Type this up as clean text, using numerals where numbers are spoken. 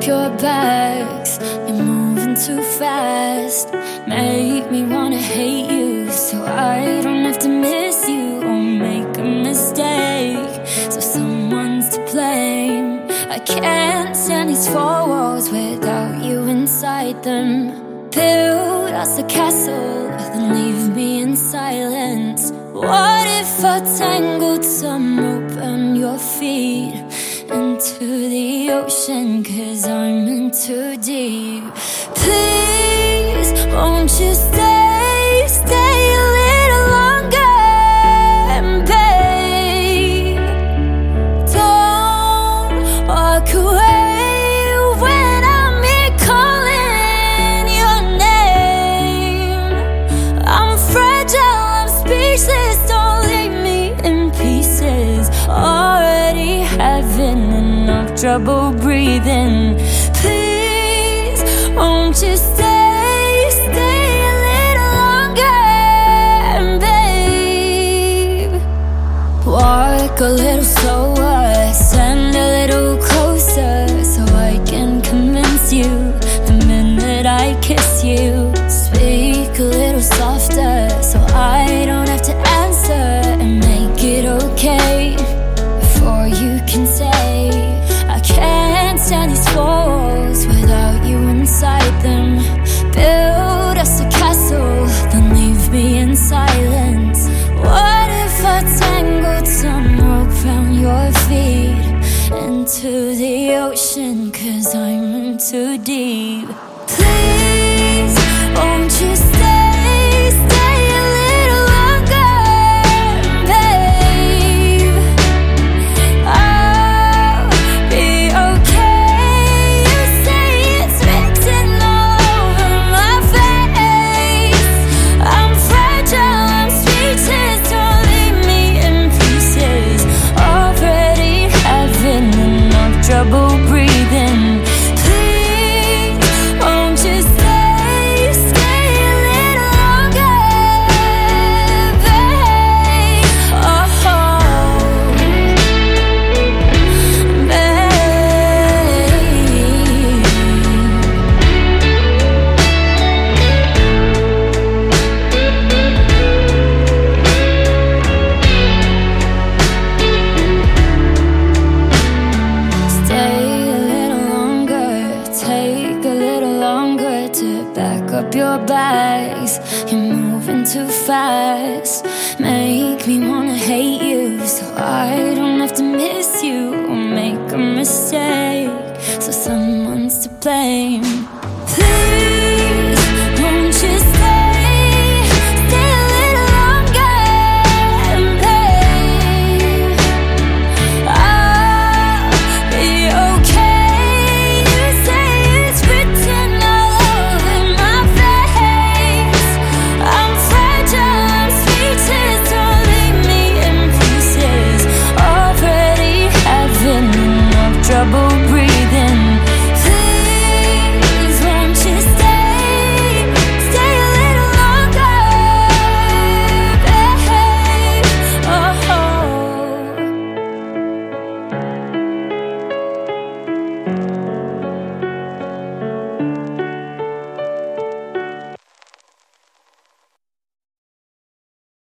your bags. You're moving too fast. Make me wanna hate you, so I don't have to miss you or make a mistake. So someone's to blame. I can't stand these four walls without you inside them. Build us a castle, then leave me in silence. What if I tangled some rope on your feet into the ocean, 'cause I'm in too deep? Please, won't you stay a little longer, babe? Don't walk away when I'm here calling your name. I'm fragile, I'm speechless, don't leave me in pieces. Already having enough trouble breathing. Please, won't you stay a little longer, babe? Walk a little slower, stand a little closer, so I can convince you the minute I kiss you. Speak a little softer, so I don't have to answer, and make it okay before you can say I can't stand these walls without you inside them. Build us a castle, then leave me in silence. What if I tangled some rope round your feet into the ocean, 'cause I'm in too deep? Please, won't you stay a little longer, babe? I'll be okay. You say it's written all over my face. I'm fragile, I'm speechless, don't leave me in pieces. Already having enough trouble breathing. Please, won't you stay a little longer, babe? Oh, babe. Stay a little longer, take a little longer to back up your bags. You're moving too fast. Make me wanna hate you, so I don't have to miss you or make a mistake. So someone's to blame.